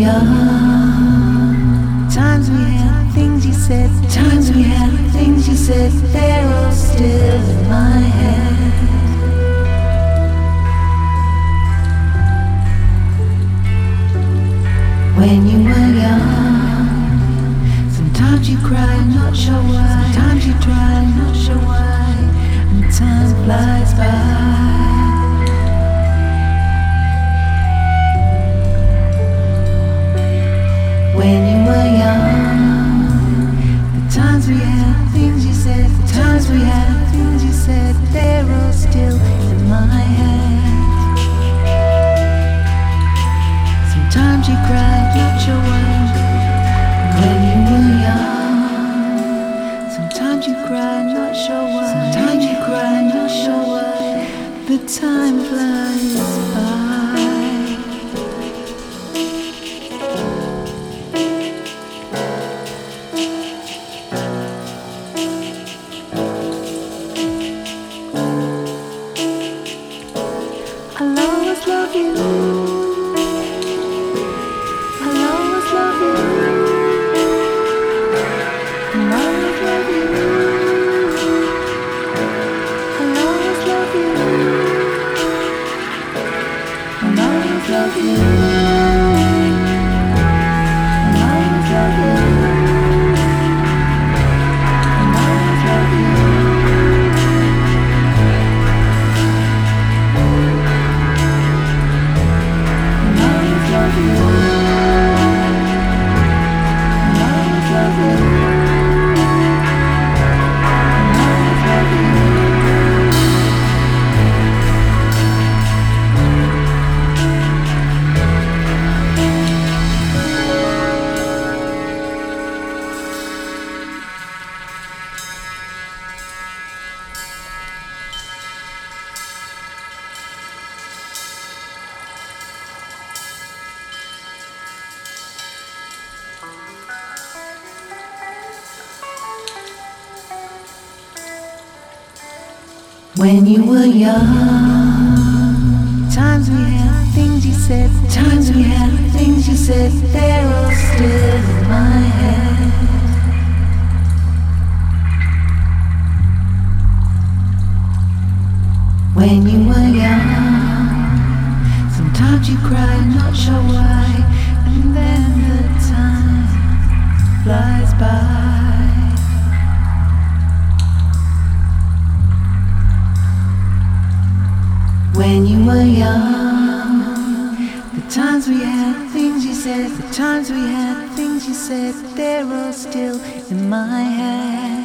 young, times we had, things you said, times we had, things you said, they're all still in my head. When you were young, sometimes you cried, not sure why, sometimes you tried, not sure why, and time flies by. When you were young, the times we had, things you said, the times we had, things you said, they're all still in my head. Sometimes you cried, not sure why. When you were young, sometimes you cried, not sure why. Sometimes you cried, not sure why. The time flies by. I'll always love you. I'll always love you. I'll always love you. I'll always love you. I'll always love you. I'll always love you. I'll always love you. Love you. I'll always love you. I'll always love you. When you were young, times we had, things you said, times we had, things you said, they're all still in my head. When you were young, sometimes you cried, not sure why, and then the time flies by. When you were young, the times we had, things you said, the times we had, things you said, they're all still in my head.